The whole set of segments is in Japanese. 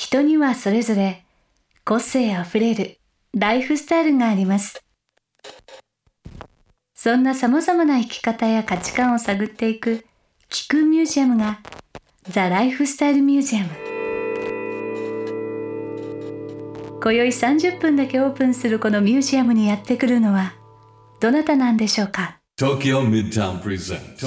人にはそれぞれ個性あふれるライフスタイルがあります。そんな様々な生き方や価値観を探っていく気空ミュージアムがザ・ライフスタイルミュージアム。今宵30分だけオープンするこのミュージアムにやってくるのはどなたなんでしょうか。 Tokyo Midtown presents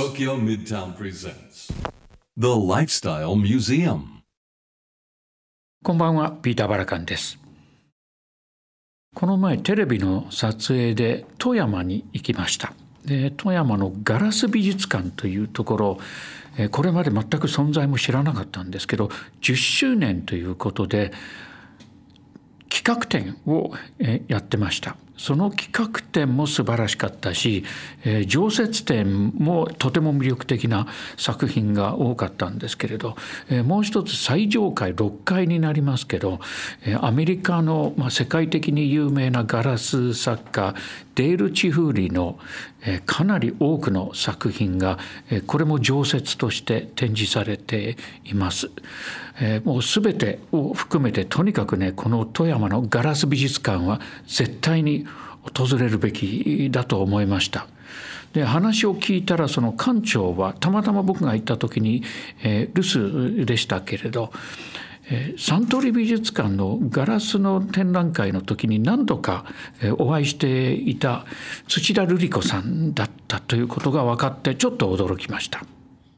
The Lifestyle Museum。 こんばんは、ピーター・バラカンです。この前テレビの撮影で富山に行きました。で、富山のガラス美術館というところ、これまで全く存在も知らなかったんですけど、10周年ということで企画展をやってました。その企画展も素晴らしかったし、常設展もとても魅力的な作品が多かったんですけれど、もう一つ最上階6階になりますけど、アメリカの世界的に有名なガラス作家デール・チフーリのかなり多くの作品がこれも常設として展示されています。もう全てを含めてとにかくね、この富山のガラス美術館は絶対に訪れるべきだと思いました。で、話を聞いたらその館長はたまたま僕が行った時に留守でしたけれど、サントリー美術館のガラスの展覧会の時に何度かお会いしていた土田瑠璃子さんだったということが分かってちょっと驚きました。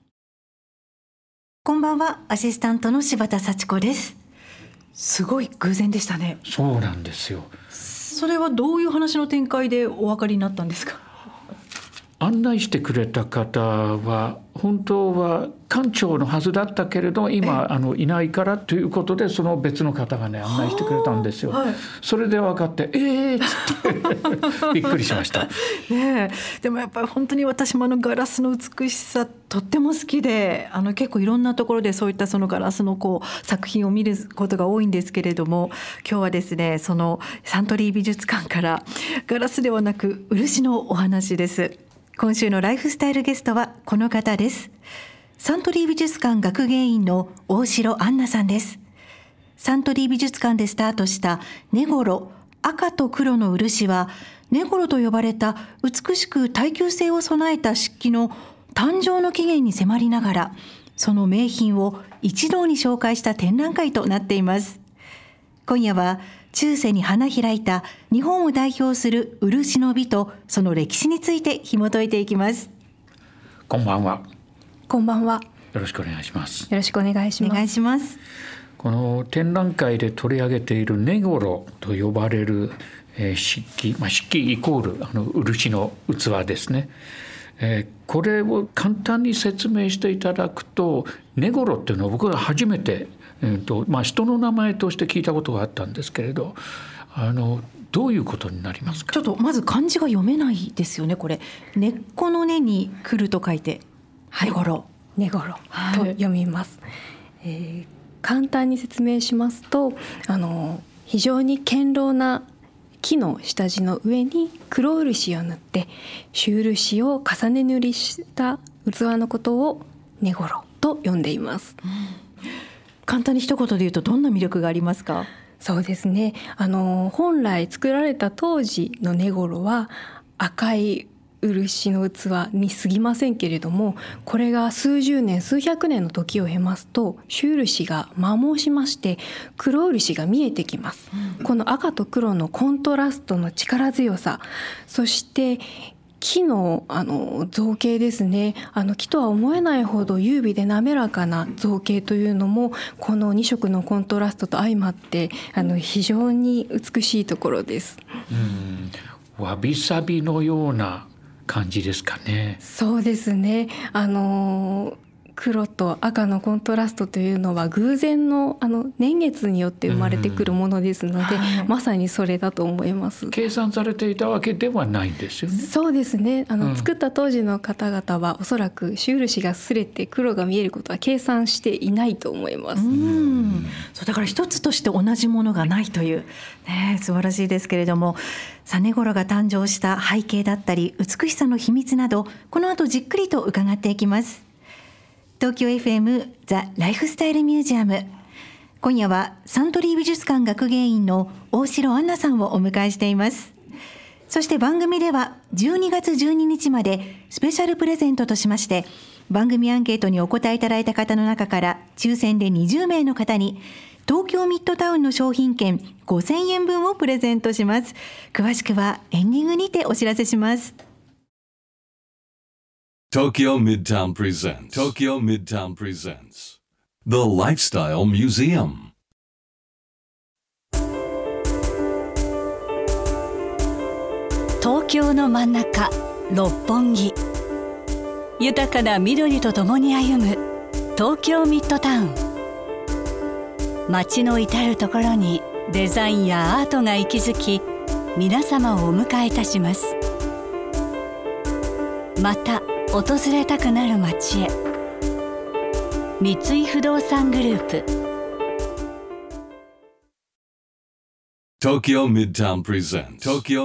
こんばんは、アシスタントの柴田幸子です。すごい偶然でしたね。 そうなんですよ。 それはどういう話の展開でお分かりになったんですか。 案内してくれた方は本当は館長のはずだったけれど今いないからということで、その別の方がね案内してくれたんですよ、はい、それで分かってっつってびっくりしましたね。でもやっぱり本当に私もガラスの美しさとっても好きで、結構いろんなところでそういったそのガラスの作品を見ることが多いんですけれども、今日はですね、そのサントリー美術館からガラスではなく漆のお話です。今週のライフスタイルゲストはこの方です。サントリー美術館学芸員の大城杏奈さんです。サントリー美術館でスタートした根頃赤と黒の漆は、根頃と呼ばれた美しく耐久性を備えた漆器の誕生の起源に迫りながら、その名品を一堂に紹介した展覧会となっています。今夜は中世に花開いた日本を代表する漆の美とその歴史について紐解いていきます。 こんばんは。 こんばんは。 よろしくお願いします。 よろしくお願いします。 お願いします。 この展覧会で取り上げている根頃と呼ばれる漆器、漆器イコール漆の器ですね。これを簡単に説明していただくと、根頃っていうのは僕は初めて人の名前として聞いたことがあったんですけれど、どういうことになりますか。 ちょっとまず漢字が読めないですよね。これ根っこの根に来ると書いて根頃、 根頃と読みます、簡単に説明しますと、非常に堅牢な木の下地の上に黒漆を塗って朱漆を重ね塗りした器のことを根頃と呼んでいます、 簡単に一言で言うとどんな魅力がありますか。 そうですね、本来作られた当時の根頃は赤い漆の器に過ぎませんけれども、これが数十年数百年の時を経ますと朱漆が摩耗しまして黒漆が見えてきます、この赤と黒のコントラストの力強さ、そして木の造形ですね。木とは思えないほど優美で滑らかな造形というのもこの2色のコントラストと相まって非常に美しいところです。 わびさびのような感じですかね。 そうですね。黒と赤のコントラストというのは偶然の年月によって生まれてくるものですので、まさにそれだと思います。 計算されていたわけではないんですよね。 そうですね。作った当時の方々はおそらく朱漆が擦れて黒が見えることは計算していないと思います。 そうだから一つとして同じものがないという、素晴らしいですけれども、根頃が誕生した背景だったり美しさの秘密など、この後じっくりと伺っていきます。東京 FM ザ・ライフスタイルミュージアム、 今夜はサントリー美術館学芸員の大城杏奈さんをお迎えしています。そして番組では12月12日までスペシャルプレゼントとしまして、番組アンケートにお答えいただいた方の中から抽選で20名の方に東京ミッドタウンの商品券5000円分をプレゼントします。詳しくはエンディングにてお知らせします。 Tokyo Midtown presents The Lifestyle Museum. 東京の真ん中、六本木。豊かな緑とともに歩む東京ミッドタウン。街の至るところにデザインやアートが息づき、皆様をお迎えいたします。また訪れたくなる街へ。三井不動産グループ。 Tokyo Midtown presents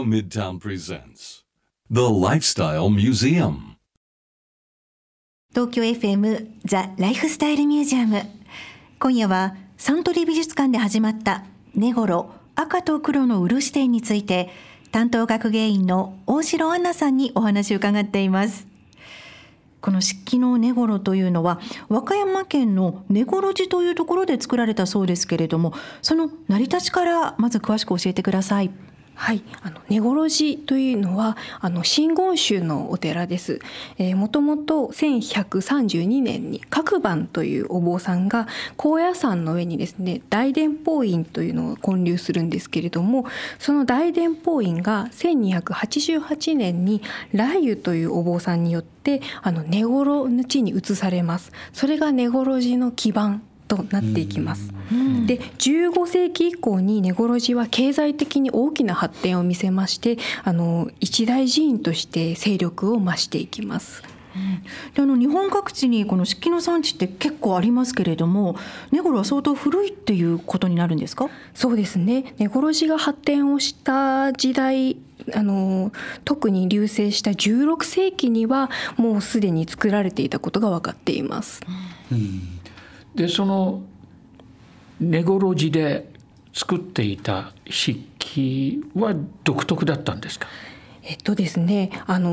The Lifestyle Museum. 東京 FM ザ・ライフスタイルミュージアム。今夜はサントリー美術館で始まった根頃赤と黒の漆展について、担当学芸員の大城杏奈さんにお話を伺っています。この漆器の根頃というのは和歌山県の根頃寺というところで作られたそうですけれども、その成り立ちからまず詳しく教えてください。 はい、根頃寺というのは真言宗のお寺です。もともと1132年に覚番というお坊さんが高野山の上にですね、大伝法院というのを建立するんですけれども、その大伝法院が1288年に雷雨というお坊さんによって根頃の地に移されます。それが根頃寺の基盤となっていきます。で、15世紀以降に根頃寺は経済的に大きな発展を見せまして、一大寺院として勢力を増していきます。 で日本各地にこの漆器の産地って結構ありますけれども、根頃は相当古いっていうことになるんですか？ そうですね。根頃寺が発展をした時代、特に隆盛した16世紀にはもうすでに作られていたことが分かっています。 でその根頃寺で作っていた漆器は独特だったんですか？ ですね、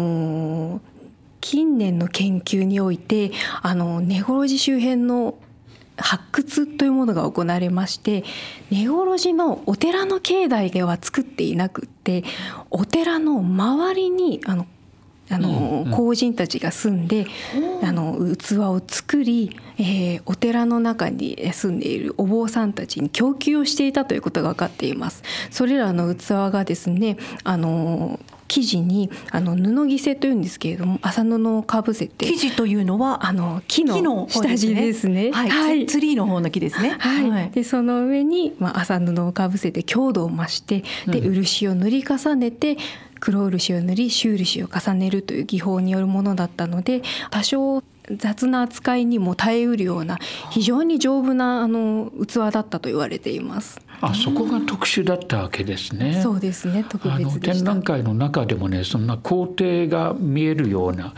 近年の研究において根頃寺周辺の発掘というものが行われまして、根頃寺のお寺の境内では作っていなくって、お寺の周りに工人たちが住んで器を作り、お寺の中に住んでいるお坊さんたちに供給をしていたということが分かっています。それらの器がですね、生地に布着せというんですけれども、麻布をかぶせて。 生地というのは木の下地ですね。 はい、ツリーの方の木ですね。 はい、でその上に麻布をかぶせて強度を増して、で漆を塗り重ねて、黒漆を塗り朱漆を重ねるという技法によるものだったので、多少雑な扱いにも耐えうるような非常に丈夫な器だったと言われています。 そこが特殊だったわけですね。 そうですね、特別でした。 展覧会の中でもね、そんな工程が見えるような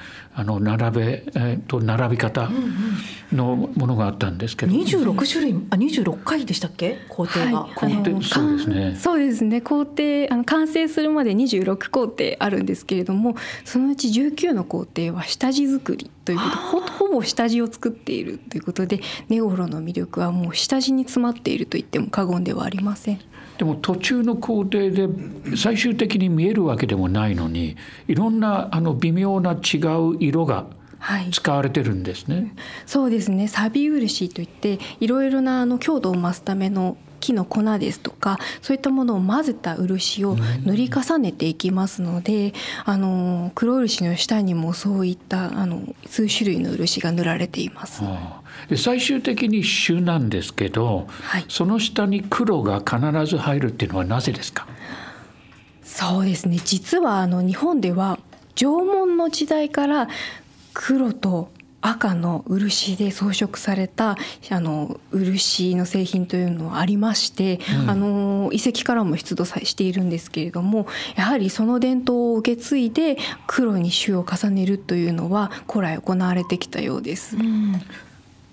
並び方のものがあったんですけど、 26種類26回でしたっけ、工程が。 そうですね。 そうですね、工程完成するまで26工程あるんですけれども、そのうち19の工程は下地作りということで、ほぼ下地を作っているということで、根頃の魅力はもう下地に詰まっていると言っても過言ではありません。 でも途中の工程で最終的に見えるわけでもないのに、いろんな微妙な違う色が使われてるんですね。 そうですね、錆漆といっていろいろな強度を増すための木の粉ですとか、そういったものを混ぜた漆を塗り重ねていきますので、黒漆の下にもそういった数種類の漆が塗られています。 で最終的に朱なんですけど、その下に黒が必ず入るっていうのはなぜですか？ そうですね、実は日本では縄文の時代から黒と赤の漆で装飾された漆の製品というのはありまして、遺跡からも出土しているんですけれども、やはりその伝統を受け継いで黒に朱を重ねるというのは古来行われてきたようです。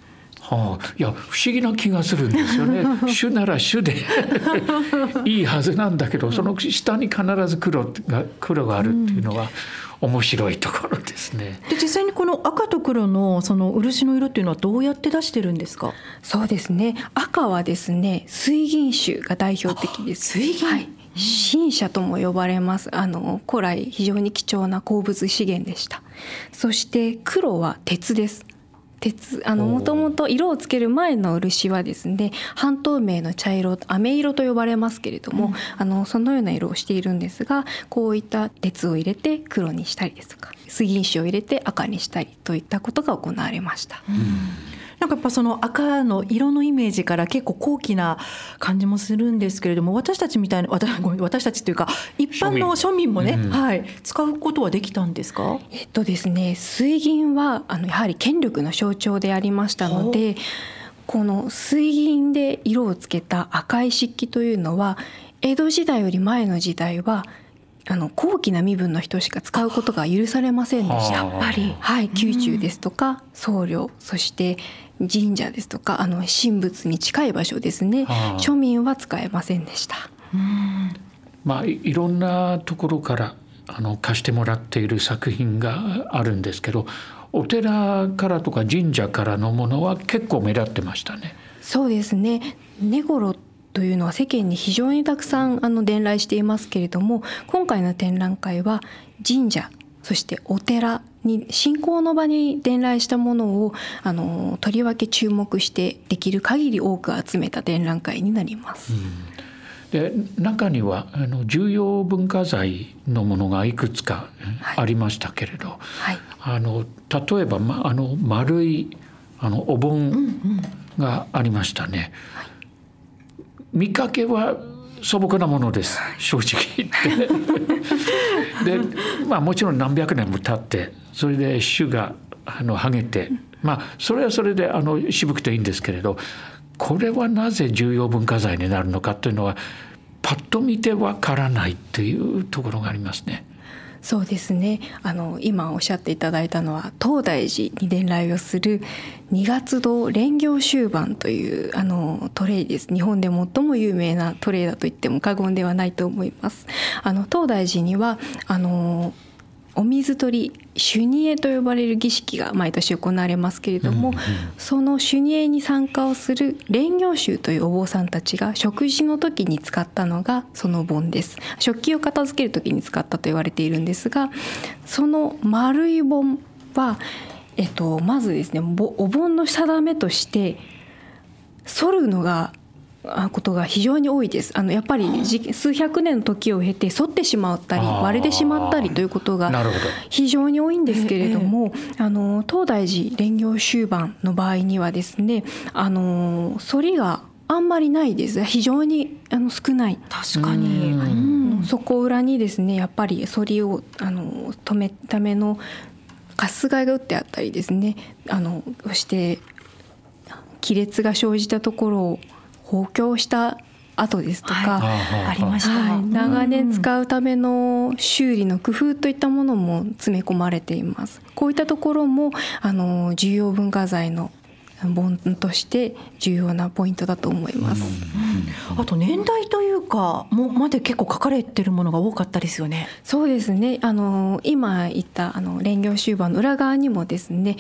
いや不思議な気がするんですよね。種なら種でいいはずなんだけど、その下に必ず黒があるっていうのは面白いところですね。 で実際にこの赤と黒のその漆の色っていうのはどうやって出してるんですか？ そうですね、赤はですね水銀種が代表的です。 水銀、 辰砂とも呼ばれます。古来非常に貴重な鉱物資源でした。そして黒は鉄です。もともと色をつける前の漆はですね半透明の茶色、飴色と呼ばれますけれども、そのような色をしているんですが、こういった鉄を入れて黒にしたりですとか水銀紙を入れて赤にしたりといったことが行われました。 なんかやっぱその赤の色のイメージから結構高貴な感じもするんですけれども、私たちみたいな私たちというか一般の庶民もね、使うことはできたんですか？ ですね、水銀はやはり権力の象徴でありましたので、この水銀で色をつけた赤い漆器というのは江戸時代より前の時代は高貴な身分の人しか使うことが許されませんでした。やっぱり、宮中ですとか僧侶、そして神社ですとか神仏に近い場所ですね、庶民は使えませんでした。 いろんなところから貸してもらっている作品があるんですけど、お寺からとか神社からのものは結構目立ってましたね。 そうですね、根頃というのは世間に非常にたくさん伝来していますけれども、今回の展覧会は神社そしてお寺に信仰の場に伝来したものをとりわけ注目してできる限り多く集めた展覧会になります。 で中には重要文化財のものがいくつかありましたけれど、例えば、丸いお盆がありましたね。見かけは素朴なものです、正直言ってで、もちろん何百年も経ってそれで種が剥げて、それはそれで渋くていいんですけれど、これはなぜ重要文化財になるのかというのはパッと見てわからないというところがありますね。 そうですね、今おっしゃっていただいたのは東大寺に伝来をする二月堂蓮行終盤というトレイです。日本で最も有名なトレイだと言っても過言ではないと思います。東大寺にはお水取り修二会と呼ばれる儀式が毎年行われますけれども、その修二会に参加をする蓮行衆というお坊さんたちが食事の時に使ったのがその盆です。食器を片付ける時に使ったと言われているんですが、その丸い盆は、まずですねお盆の定めとして反るのがことが非常に多いです。やっぱり数百年の時を経て反ってしまったり割れてしまったりということが非常に多いんですけれども、東大寺蓮行終盤の場合にはですね反りがあんまりないです。非常に少ない。 確かに、 そこ裏にですねやっぱり反りを止めるための春日井が打ってあったりですね、そして亀裂が生じたところを補強した跡ですとか、 ありました。 長年使うための修理の工夫といったものも詰め込まれています。こういったところも重要文化財の盆として重要なポイントだと思います。 あと年代というかまで結構書かれてるものが多かったですよね。 そうですね、今言った蓮行終盤の裏側にもですね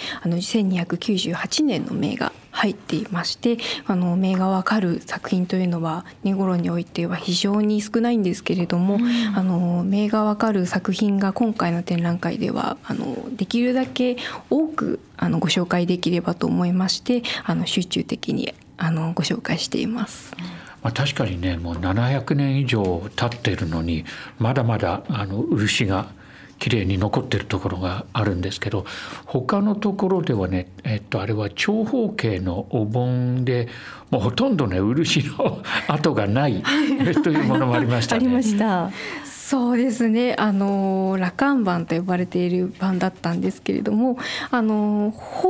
1298年の銘が入っていまして、銘がわかる作品というのは根頃においては非常に少ないんですけれども、銘がわかる作品が今回の展覧会ではできるだけ多くご紹介できればと思いまして集中的にご紹介しています。 確かにねもう700年以上経っているのにまだまだ漆がきれいに残っているところがあるんですけど、他のところではね、あれは長方形のお盆でもうほとんどね漆の跡がないというものもありましたね。 ありました。 そうですね、羅漢板と呼ばれている板だったんですけれどもほぼ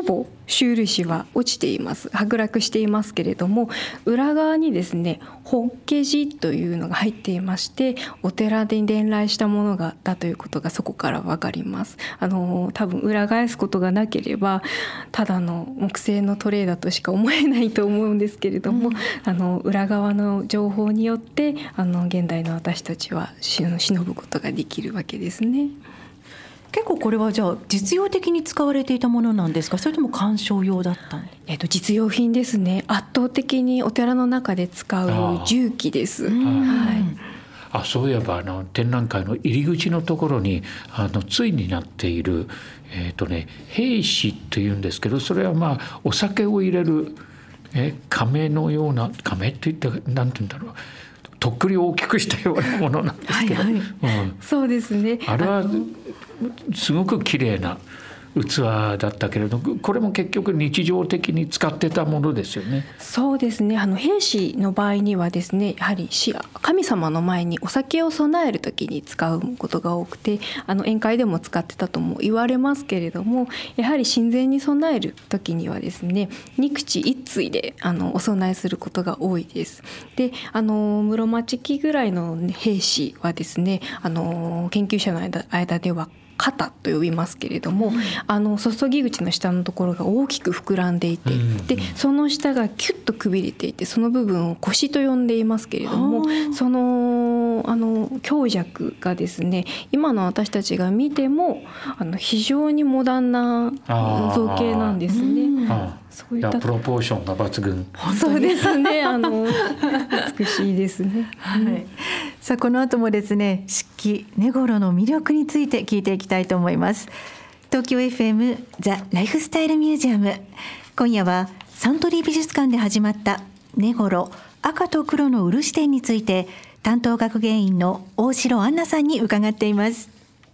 朱漆は落ちています。剥落していますけれども、裏側にですね法華寺というのが入っていまして、お寺で伝来したものだということがそこから分かります。多分裏返すことがなければただの木製のトレイだとしか思えないと思うんですけれども、裏側の情報によって現代の私たちは忍ぶことができるわけですね。 結構これはじゃあ実用的に使われていたものなんですか、それとも鑑賞用だったんですか？ 実用品ですね。圧倒的にお寺の中で使う重機です。 そういえば展覧会の入り口のところに対になっている兵士というんですけど、それはお酒を入れる亀のような、亀って言って何て言うんだろう、とっくり大きくしたようなものなんですけど、 そうですね。 あれはすごく綺麗な器だったけれど、これも結局日常的に使ってたものですよね。 そうですね。兵士の場合にはですね、やはり神様の前にお酒を供える時に使うことが多くて、宴会でも使ってたとも言われますけれども、やはり神前に供える時にはですね、2口1対でお供えすることが多いです。で、室町期ぐらいの兵士はですね、研究者の間では肩と呼びますけれども、注ぎ口の下のところが大きく膨らんでいて、でその下がキュッとくびれていて、その部分を腰と呼んでいますけれども、その強弱がですね、今の私たちが見ても非常にモダンな造形なんですね。そういったプロポーションが抜群。 そうですね。美しいですね。 さあこの後もですね、漆器根頃の魅力について聞いていきたいと思います。東京 FM ザ・ライフスタイルミュージアム、今夜はサントリー美術館で始まった根頃赤と黒の漆展について、担当学芸員の大城杏奈さんに伺っています。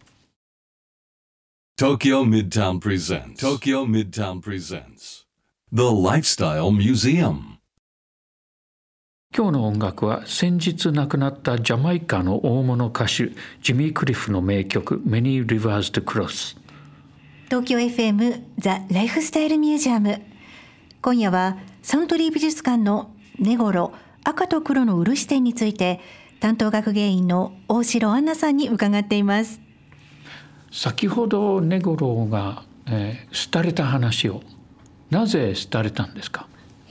Tokyo Midtown presents The Lifestyle Museum。 今日の音楽は先日亡くなったジャマイカの大物歌手ジミー・クリフの名曲 Many Rivers to Cross。 東京 FM ザ・ライフスタイルミュージアム、今夜はサントリー美術館の根頃赤と黒の漆展について、担当学芸員の大城杏奈さんに伺っています。 先ほど根頃が、廃れた話を、なぜ廃れたんですか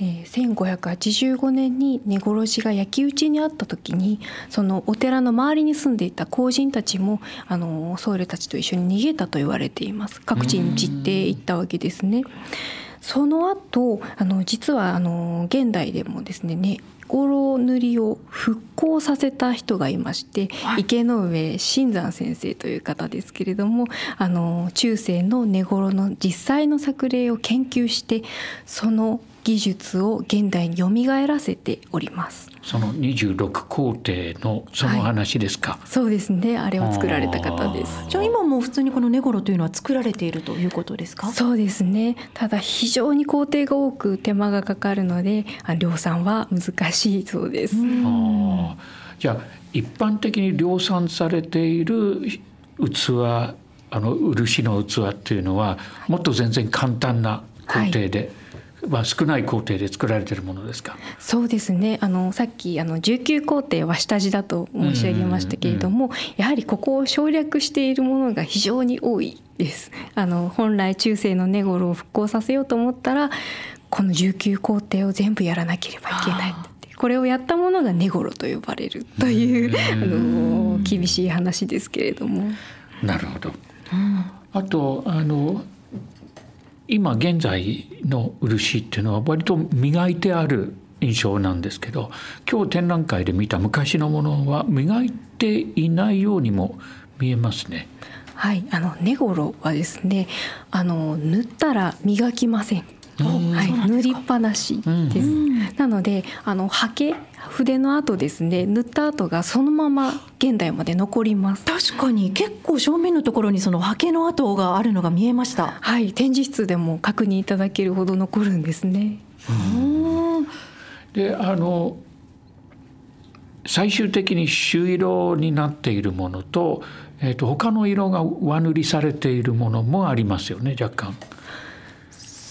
？1585年に根頃寺が焼き討ちにあった時に、そのお寺の周りに住んでいた工人たちも僧侶たちと一緒に逃げたと言われています。各地に散っていったわけですね。その後実は現代でもですね、根頃塗を復興させた人がいまして、池上新山先生という方ですけれども、中世の根頃の実際の作例を研究して、その技術を現代に蘇らせております。 その26工程のその話ですか？ そうですね。あれを作られた方です。 じゃあ今も普通にこの根頃というのは作られているということですか？ そうですね。ただ非常に工程が多く手間がかかるので、量産は難しいそうです。 じゃあ一般的に量産されている器、漆の器っていうのはもっと全然簡単な工程で、少ない工程で作られているものですか？ そうですね。さっき19工程は下地だと申し上げましたけれども、やはりここを省略しているものが非常に多いです。本来中世の根頃を復興させようと思ったら、この19工程を全部やらなければいけない。これをやったものが根頃と呼ばれるという厳しい話ですけれども。 なるほど。あと今現在の漆っていうのは割と磨いてある印象なんですけど、今日展覧会で見た昔のものは磨いていないようにも見えますね。 はい、根頃はですね、塗ったら磨きません。塗りっぱなしです。なので刷毛、筆の跡ですね、塗った跡がそのまま現代まで残ります。 確かに結構正面のところにその刷毛の跡があるのが見えました。 はい、展示室でも確認いただけるほど残るんですね。 で最終的に朱色になっているものと、他の色が上塗りされているものもありますよね、若干。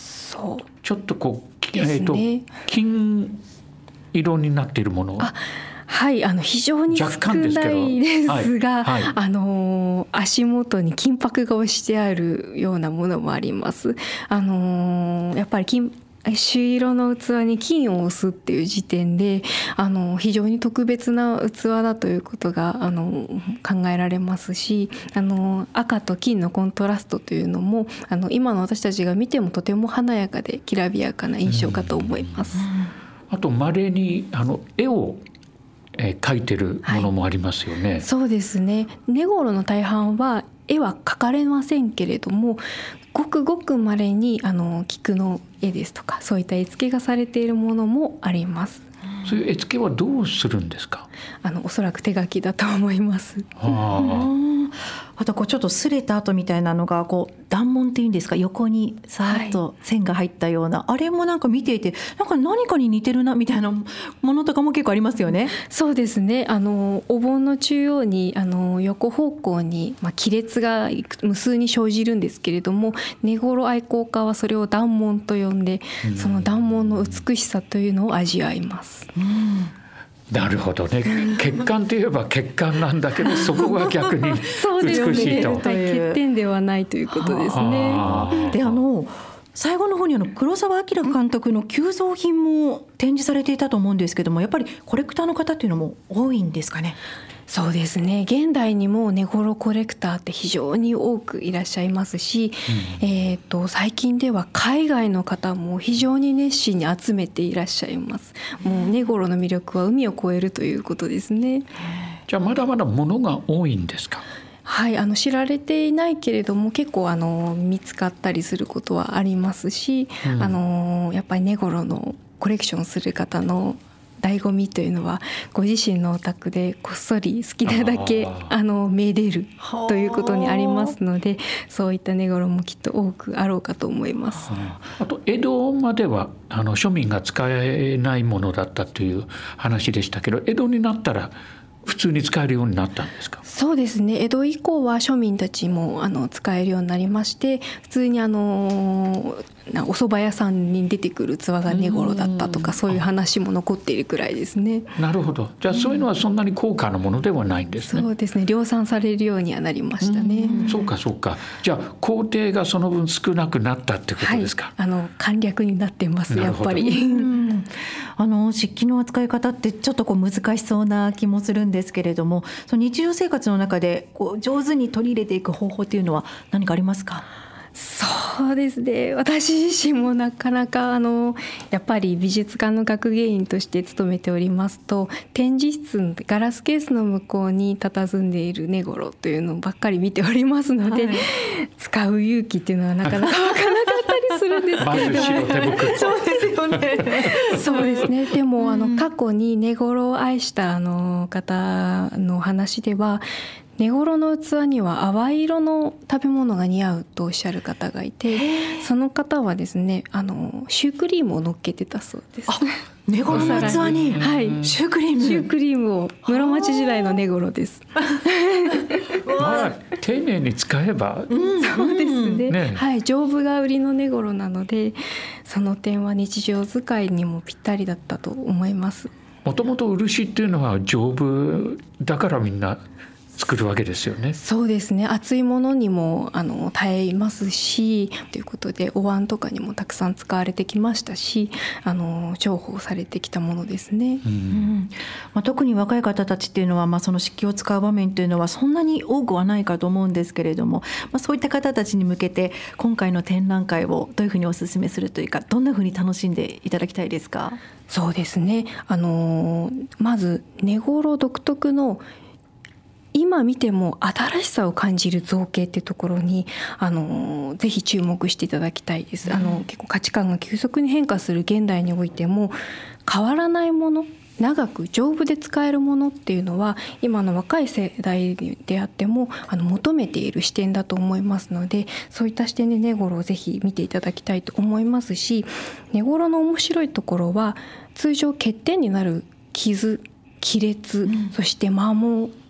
そうちょっとこう、 ですね金色になっているもの。 はい、非常に少ないですが、 はいはい、 足元に金箔が押してあるようなものもあります。やっぱり朱色の器に金を押すっていう時点で非常に特別な器だということが考えられますし、赤と金のコントラストというのも今の私たちが見てもとても華やかできらびやかな印象かと思います。 あと稀に絵を描いてるものもありますよね。 はい、そうですね。根頃の大半は絵は描かれませんけれども、ごくごく稀に菊の絵ですとかそういった絵付けがされているものもあります。 そういう絵付けはどうするんですか？ おそらく手書きだと思います。 あとちょっと擦れた跡みたいなのが断紋っていうんですか、横にさーっと線が入ったような、あれもなんか見ていて何かに似てるなみたいなものとかも結構ありますよね。 そうですね。お盆の中央に横方向に、亀裂が無数に生じるんですけれども、根頃愛好家はそれを断紋と呼んで、その断紋の美しさというのを味わいます。 なるほどね。血管といえば血管なんだけどそこが逆に美しいと。 欠点ではないということですね。 で最後の方に黒澤明監督の旧造品も展示されていたと思うんですけども、やっぱりコレクターの方っていうのも多いんですかね。 そうですね。現代にも根頃コレクターって非常に多くいらっしゃいますし、最近では海外の方も非常に熱心に集めていらっしゃいます。もう根頃の魅力は海を越えるということですね。 じゃあまだまだ物が多いんですか？ はい、知られていないけれども結構見つかったりすることはありますし、やっぱり根頃のコレクションする方の醍醐味というのはご自身のお宅でこっそり好きなだけめでるということにありますので、そういった根頃もきっと多くあろうかと思います。 あと江戸までは庶民が使えないものだったという話でしたけど、江戸になったら普通に使えるようになったんですか？ そうですね。江戸以降は庶民たちも使えるようになりまして、普通にお蕎麦屋さんに出てくる器が根頃だったとか、そういう話も残っているくらいですね。 なるほど。じゃあそういうのはそんなに高価なものではないんですね。 そうですね。量産されるようにはなりましたね。 そうかそうか。じゃあ工程がその分少なくなったってことですか？ はい、簡略になってますやっぱり。 漆器の扱い方ってちょっと難しそうな気もするんですけれども、その日常生活の中で上手に取り入れていく方法っていうのは何かありますか？ そうですね。私自身もなかなかやっぱり美術館の学芸員として勤めておりますと、展示室ガラスケースの向こうに佇んでいる根頃というのばっかり見ておりますので、使う勇気っていうのはなかなか湧かなかったりするんですけれども、 まず白手袋。 そうですよね。 そうですね。でも過去に根頃を愛した方の話では、根頃の器には淡い色の食べ物が似合うとおっしゃる方がいて、その方はですねシュークリームを乗っけてたそうです。 根頃の器に、 はい、 シュークリームを室町時代の根頃です。 まあ丁寧に使えば、 そうですね。はい、丈夫が売りの根頃なので、その点は日常使いにもぴったりだったと思います。 もともと漆っていうのは丈夫だからみんな作るわけですよね。 そうですね。熱いものにも耐えますし、ということでお椀とかにもたくさん使われてきましたし、重宝されてきたものですね。 特に若い方たちっていうのは、その漆器を使う場面というのはそんなに多くはないかと思うんですけれども、そういった方たちに向けて今回の展覧会をどういうふうにお勧めするというか、どんなふうに楽しんでいただきたいですか？ そうですね。まず根頃独特の今見ても新しさを感じる造形っていうところにぜひ注目していただきたいです。結構価値観が急速に変化する現代においても変わらないもの、長く丈夫で使えるものっていうのは今の若い世代であっても求めている視点だと思いますので、そういった視点で根頃をぜひ見ていただきたいと思いますし、根頃の面白いところは通常欠点になる傷、亀裂、そして摩耗、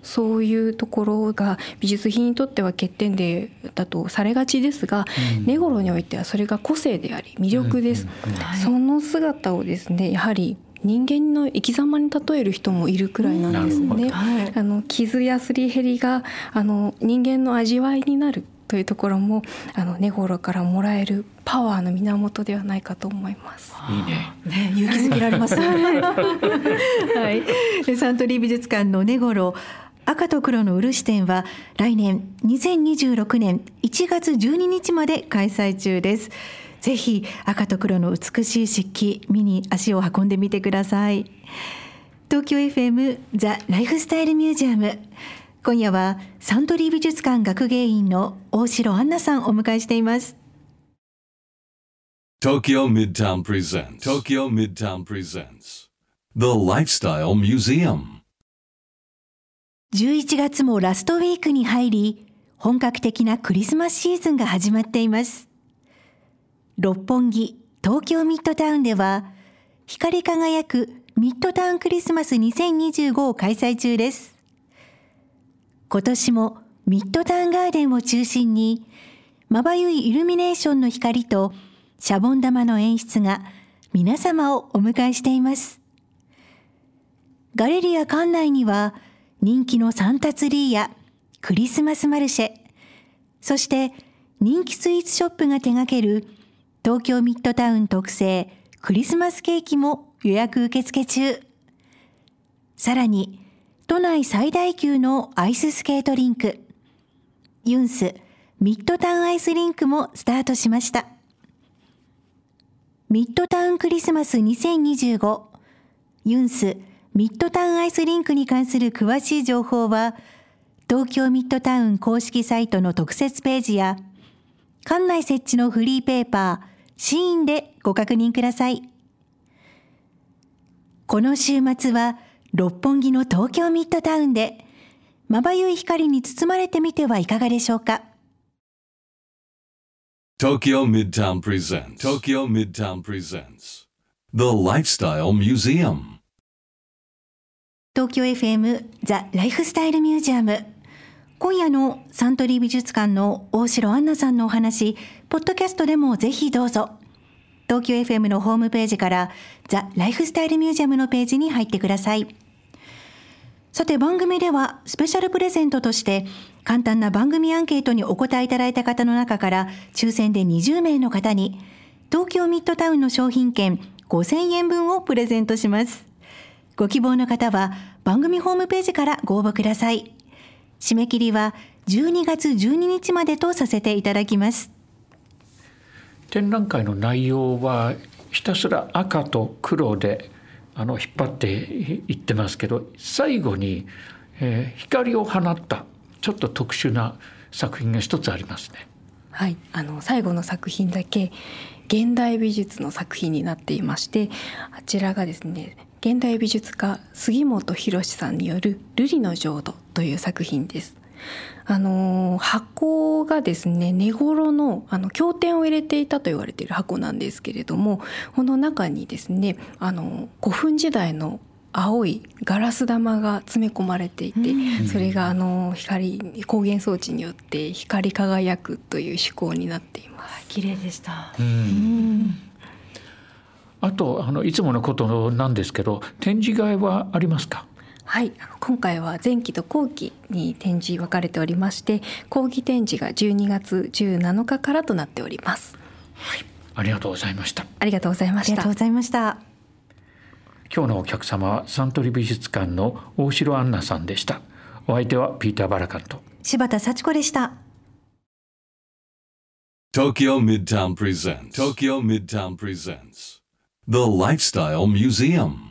そういうところが美術品にとっては欠点でだとされがちですが、根頃においてはそれが個性であり魅力です。その姿をですね、やはり人間の生き様に例える人もいるくらいなんですね。傷やすり減りが人間の味わいになるというところも根頃からもらえるパワーの源ではないかと思います。 いいね。 勇気づけられますね。はい、サントリー美術館の根頃赤と黒の漆展は来年2026年1月12日まで開催中です。ぜひ赤と黒の美しい漆器見に足を運んでみてください。東京 FM ザ・ライフスタイルミュージアム、今夜はサントリー美術館学芸員の大城杏奈さんをお迎えしています。 Tokyo Midtown presents The Lifestyle Museum。 11月もラストウィークに入り、本格的なクリスマスシーズンが始まっています。六本木、東京ミッドタウンでは光り輝くミッドタウンクリスマス2025を開催中です。今年もミッドタウンガーデンを中心にまばゆいイルミネーションの光とシャボン玉の演出が皆様をお迎えしています。ガレリア館内には人気のサンタツリーやクリスマスマルシェ、そして人気スイーツショップが手掛ける東京ミッドタウン特製クリスマスケーキも予約受付中。さらに都内最大級のアイススケートリンク、ユンスミッドタウンアイスリンクもスタートしました。ミッドタウンクリスマス2025、ユンスミッドタウンアイスリンクに関する詳しい情報は、東京ミッドタウン公式サイトの特設ページや、館内設置のフリーペーパー、シーンでご確認ください。この週末は、六本木の東京ミッドタウンで、まばゆい光に包まれてみてはいかがでしょうか。 Tokyo Midtown presents The Lifestyle Museum。 東京 FM ザ・ライフスタイルミュージアム、今夜のサントリー美術館の大城杏奈さんのお話、ポッドキャストでもぜひどうぞ。東京 FM のホームページからザ・ライフスタイルミュージアムのページに入ってください。さて、番組ではスペシャルプレゼントとして簡単な番組アンケートにお答えいただいた方の中から抽選で20名の方に東京ミッドタウンの商品券5000円分をプレゼントします。ご希望の方は番組ホームページからご応募ください。締め切りは12月12日までとさせていただきます。 展覧会の内容はひたすら赤と黒で引っ張っていってますけど、最後に、光を放ったちょっと特殊な作品が一つありますね。 はい、最後の作品だけ現代美術の作品になっていまして、あちらがですね、現代美術家杉本博さんによる瑠璃の浄土という作品です。箱がですね、根頃の経典を入れていたと言われている箱なんですけれども、この中にですね、古墳時代の青いガラス玉が詰め込まれていて、それが光源装置によって光り輝くという趣向になっています。 綺麗でした。 あといつものことなんですけど、展示会はありますか？ はい、今回は前期と後期に展示分かれておりまして、後期展示が12月17日からとなっております。 はい、ありがとうございました。 ありがとうございました。 ありがとうございました。 今日のお客様はサントリー美術館の大城杏奈さんでした。お相手はピーター・バラカンと柴田幸子でした。 Tokyo Midtown presents The Lifestyle Museum。